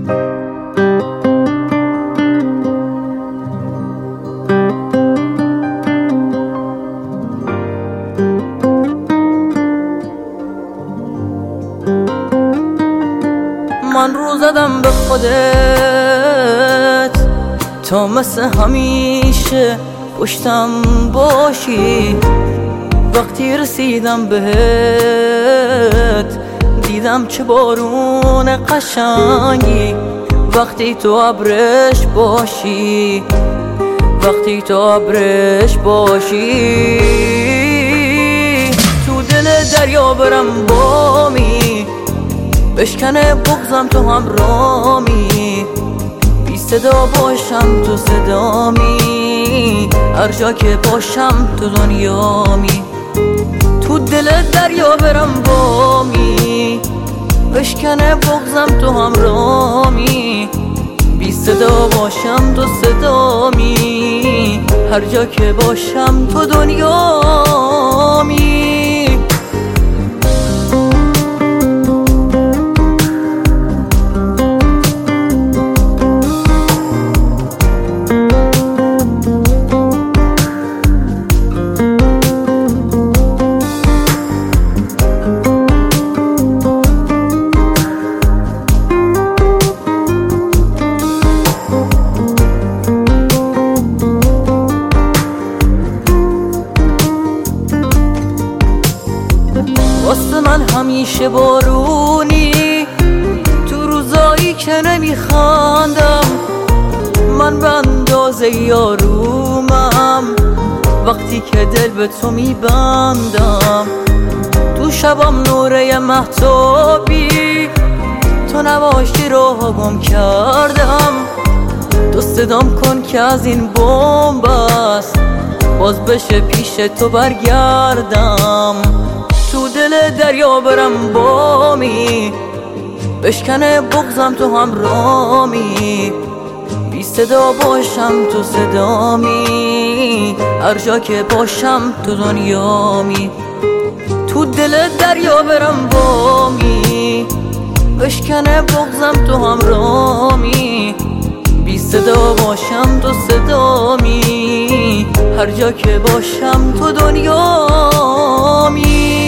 من رو زدم به خودت تا مثل همیشه پشتم باشی. وقتی رسیدم بهت دیدم چه بارون قشنگی. وقتی تو ابرش باشی، وقتی تو ابرش باشی، تو دل دریا برم بامی، بشکنه بغضم تو همرامی، بی صدا باشم تو صدامی، هر جا که باشم تو دنیامی. تو دل دریا برم بامی، بشکنه بغضم تو همرامی، بی صدا باشم تو صدامی، هر جا که باشم تو دنیامی. واسه من همیشه بارونی، تو روزایی که نمیخندم، من به اندازه یارومم وقتی که دل به تو میبندم. تو شبم نوره مهتابی، تو نباشی رو گم کردم. تو صدام کن که از این بمب است، باز بشه پیش تو برگردم. تو دل دریا برم بامی، بشکنه بغضم تو همرامی، بی صدا باشم تو صدامی، هر جا که باشم تو دنیامی. تو دل دریا برم بامی، بشکنه بغضم تو همرامی، بی صدا باشم تو صدامی، هر جا که باشم تو دنیامی.